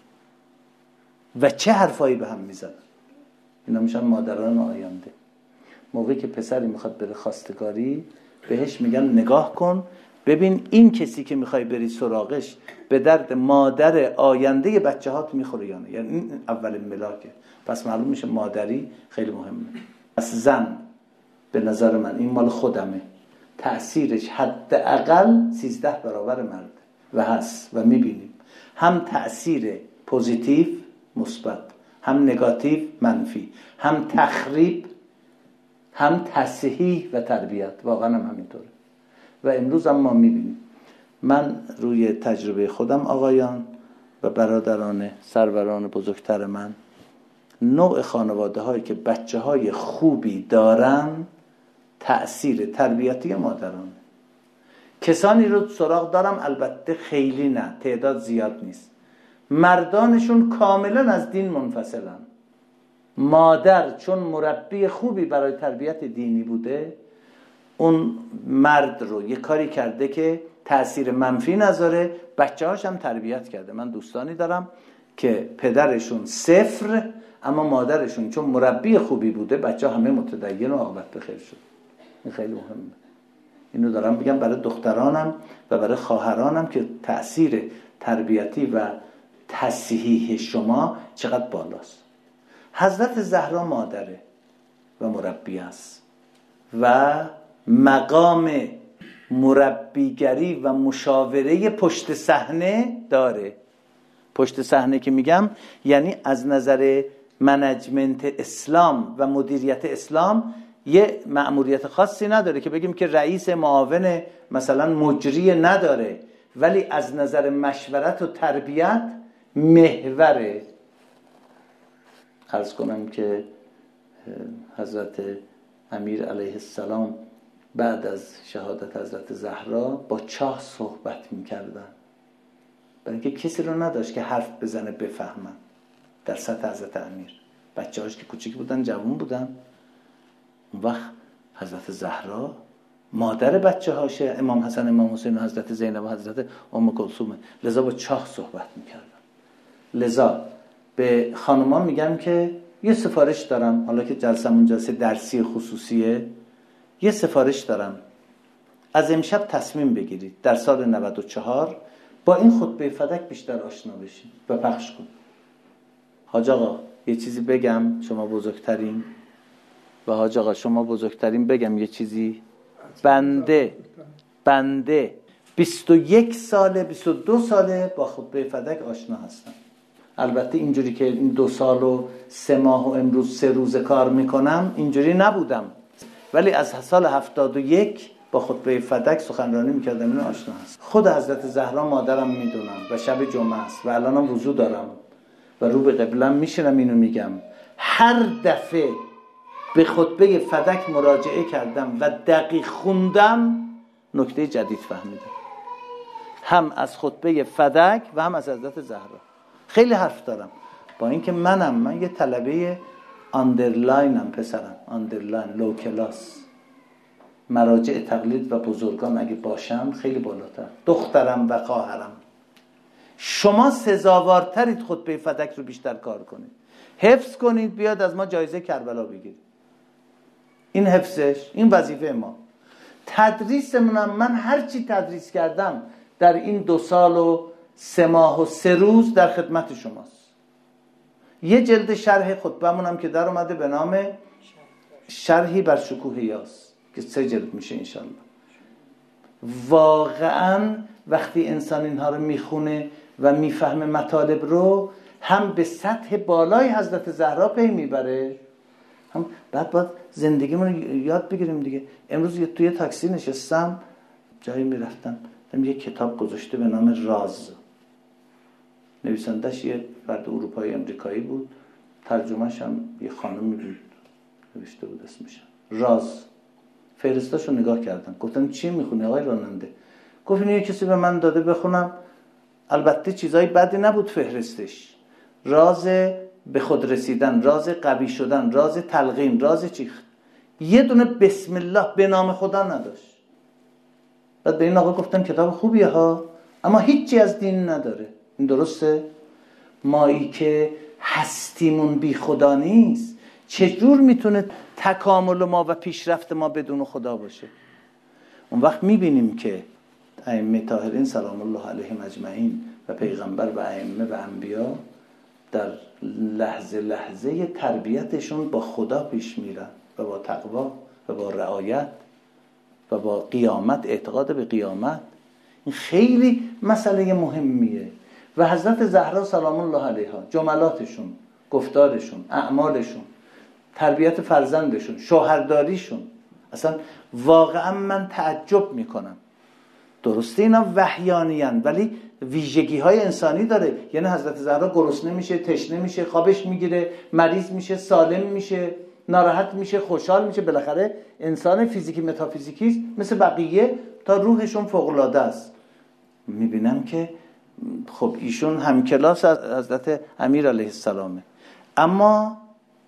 و چه حرفایی به هم میزدن. اینا میشن مادران آینده. موقعی که پسری میخواد بره خواستگاری بهش میگن نگاه کن ببین این کسی که میخوای بری سراغش به درد مادر آینده بچه هات میخوره یا نه. یعنی این اول ملاکه. پس معلوم میشه مادری خیلی مهمه. پس زن به نظر من این مال خودمه، تأثیرش حداقل سیزده برابر مرد و هست و میبینیم هم تأثیر پوزیتیو مثبت، هم نگاتیو منفی، هم تخریب هم تصحیح و تربیت. واقعا هم همینطوره و امروز هم ما میبینیم. من روی تجربه خودم آقایان و برادران سروران بزرگتر من، نوع خانواده هایی که بچه های خوبی دارن تأثیر تربیتی مادران. کسانی رو سراغ دارم، البته خیلی نه، تعداد زیاد نیست، مردانشون کاملا از دین منفصلن. مادر چون مربی خوبی برای تربیت دینی بوده، اون مرد رو یه کاری کرده که تأثیر منفی نذاره، بچه هاش هم تربیت کرده. من دوستانی دارم که پدرشون صفر اما مادرشون چون مربی خوبی بوده بچه ها همه متدین و عاقبت بخیر شد. این خیلی مهمه. اینو دارم بگم برای دخترانم و برای خواهرانم که تأثیر تربیتی و تصحیح شما چقدر بالاست. حضرت زهرا مادره و مربی است و مقام مربیگری و مشاوره پشت صحنه داره. پشت صحنه که میگم یعنی از نظر منیجمنت اسلام و مدیریت اسلام یه مأموریت خاصی نداره که بگیم که رئیس معاون مثلا مجری نداره، ولی از نظر مشورت و تربیت محوره. عرض کنم که حضرت امیر علیه السلام بعد از شهادت حضرت زهرا با چاه صحبت میکردن، برای اینکه کسی رو نداشت که حرف بزنه بفهمن. در سطح حضرت امیر بچه هاش که کوچیک بودن، جوان بودن، اون وقت حضرت زهرا مادر بچه هاشه، امام حسن، امام حسین و حضرت زینب و حضرت ام کلثوم، لذا با چاه صحبت میکردن. لذا به خانومان میگم که یه سفارش دارم، حالا که جلسمون جلسه درسی خصوصیه، یه سفارش دارم، از امشب تصمیم بگیرید در سال نود و چهار با این خطبه فدک بیشتر آشنا بشید و پخش کن. حاج آقا یه چیزی بگم، شما بزرگترین و حاج آقا شما بزرگترین بگم یه چیزی، بنده بنده بیست و یک ساله بیست و دو ساله با خطبه فدک آشنا هستم. البته اینجوری که این دو سال و سه ماه و امروز سه روز کار میکنم اینجوری نبودم، ولی از سال هفتاد و یک با خطبه فدک سخنرانی میکردم، اینو آشنا هست. خود حضرت زهرا مادرم میدونم و شب جمعه است و الانم وضو دارم و رو به قبلم میشینم اینو میگم. هر دفعه به خطبه فدک مراجعه کردم و دقیق خوندم، نکته جدید فهمیدم، هم از خطبه فدک و هم از حضرت زهرا. خیلی حرف دارم، با اینکه منم من یه طلبه آندرلاینم، پسرم آندرلاین لو کلاس، مراجع تقلید و بزرگان اگه باشم خیلی بالاتر، دخترم و خواهرم. شما سزاوارترید خطبه فدک رو بیشتر کار کنید، حفظ کنید، بیاد از ما جایزه کربلا بگیرید. این حفظش، این وظیفه ما. تدریسمونم، من هرچی تدریس کردم در این دو سال و سه ماه و سه روز در خدمت شماست. یه جلد شرح خطبه‌مون هم که در اومده به نام شرحی بر شکوه یاس که سه جلد میشه انشالله. واقعا وقتی انسان اینها رو میخونه و میفهمه مطالب رو، هم به سطح بالای حضرت زهرا پی میبره، هم بعد باید زندگیمون رو یاد بگیریم دیگه. امروز توی تاکسی نشستم، جایی میرفتم، دیدم یه کتاب گذاشته به نام راز، نویسندش یه فرد اروپایی امریکایی بود، ترجمهش هم یه خانمی بود نوشته بود اسمش راز. فهرستاشو نگاه کردم، گفتم چی میخونی آقای راننده؟ گفت اینو یه کسی به من داده بخونم. البته چیزای بدی نبود فهرستش، راز به خود رسیدن، راز قوی شدن، راز تلقین، راز چی، یه دونه بسم الله به نام خدا نداشت. بعد به این آقا گفتم کتاب خوبیه ها، اما هیچی از دین نداره. این درسته؟ مایی که هستیمون بی خدا نیست، چجور میتونه تکامل ما و پیشرفت ما بدون خدا باشه؟ اون وقت میبینیم که ائمه طاهرین سلام الله علیهم اجمعین و پیغمبر و ائمه و انبیا در لحظه لحظه تربیتشون با خدا پیش میرن و با تقوا و با رعایت و با قیامت، اعتقاد به قیامت. این خیلی مسئله مهمیه. و حضرت زهرا سلام الله علیها، جملاتشون، گفتارشون، اعمالشون، تربیت فرزندشون، شوهرداریشون، اصلا واقعا من تعجب میکنم. درسته اینا وحیانیان ولی ویژگی های انسانی داره. یعنی حضرت زهرا گرسنه میشه، تشنه میشه، خوابش میگیره، مریض میشه، سالم میشه، ناراحت میشه، خوشحال میشه. بالاخره انسان فیزیکی متافیزیکی است مثل بقیه، تا روحشون فوق العاده است. میبینم که خب ایشون همکلاس از حضرت امیر علیه السلامه، اما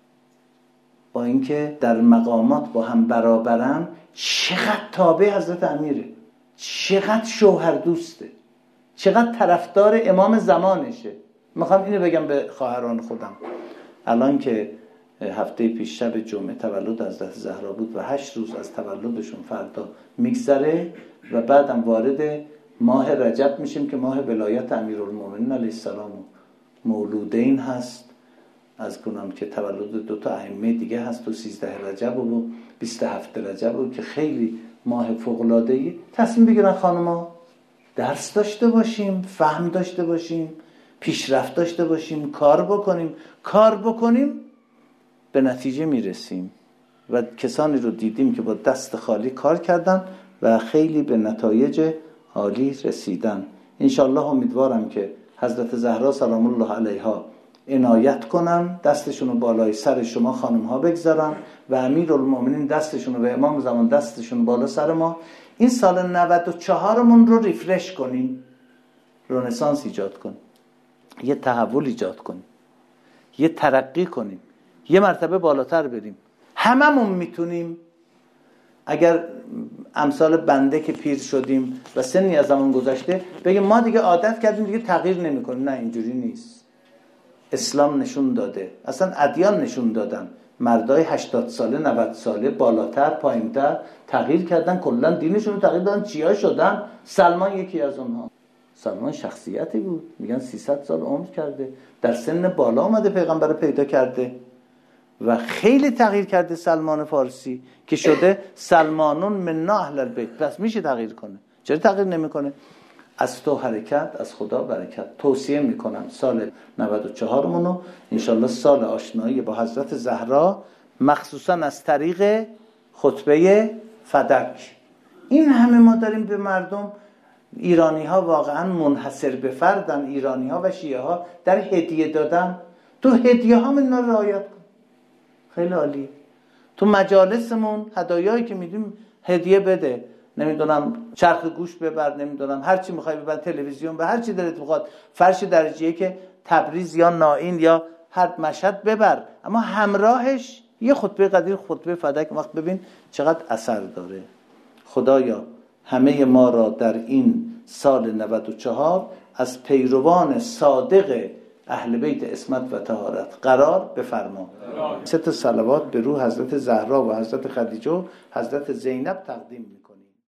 با اینکه در مقامات با هم برابرن، چقدر تابع حضرت امیره، چقدر شوهر دوسته، چقدر طرفدار امام زمانشه. میخوام اینو بگم به خواهران خودم، الان که هفته پیش شب جمعه تولد حضرت زهرا بود و هشت روز از تولدشون فردا میگذره و بعدم وارد ماه رجب میشیم که ماه ولایت امیرالمومنین علیه السلام مولودین هست. از کنم که تولد دو تا ائمه دیگه هست و سیزده رجب و بیست و هفت رجب که خیلی ماه فوق‌العاده‌ای. تصمیم بگیرن خانما درس داشته باشیم، فهم داشته باشیم، پیشرفت داشته باشیم، کار بکنیم. کار بکنیم به نتیجه میرسیم و کسانی رو دیدیم که با دست خالی کار کردن و خیلی به نتایج عالی رسیدن. انشالله امیدوارم که حضرت زهرا سلام الله علیها عنایت کنن، دستشون رو بالای سر شما خانم ها بگذارن و امیرالمومنین دستشون رو و امام زمان دستشون بالا سر ما. این سال نود و چهار مون رو ریفرش کنیم، رنسانس ایجاد کنیم، یه تحول ایجاد کنیم، یه ترقی کنیم، یه مرتبه بالاتر بریم. هممون میتونیم. اگر امثال بنده که پیر شدیم و سنی از زمان گذشته بگیم ما دیگه عادت کردیم دیگه تغییر نمی‌کنیم، نه اینجوری نیست. اسلام نشون داده، اصلا ادیان نشون دادن، مردای هشتاد ساله، نود ساله، بالاتر، پایینتر تغییر کردن، کلا دینشون رو تغییر دادن، چیا شدن. سلمان یکی از اونها. سلمان شخصیتی بود، میگن سیصد سال عمر کرده، در سن بالا آمده، پیغمبر پیدا کرده و خیلی تغییر کرده. سلمان فارسی که شده سلمانون من اهل البیت، پس میشه تغییر کنه. چرا تغییر نمیکنه؟ از تو حرکت، از خدا برکت. توصیه میکنم سال نود و چهار مونو انشالله سال آشنایی با حضرت زهرا، مخصوصا از طریق خطبه فدک. این همه ما داریم به مردم، ایرانی ها واقعا منحصر به فردن، ایرانی ها و شیعه ها در هدیه دادن. تو هدیه ها من رعایت کن، خیلی عالی. تو مجالسمون هدایایی که میدیم هدیه بده، نمیدونم چرخ گوش ببر، نمیدونم هر چی میخوای ببر، تلویزیون به هر چی دلت میخواد، فرش درجیه که تبریز یا نائین یا هر مشهد ببر، اما همراهش یه خطبه قدیر، خطبه فدک. وقت ببین چقدر اثر داره. خدایا همه ما را در این سال نود و چهار از پیروان صادق اهل بیت عصمت و طهارت قرار بفرما. سه تا صلوات به روح حضرت زهرا و حضرت خدیجه و حضرت زینب تقدیم می‌کنم.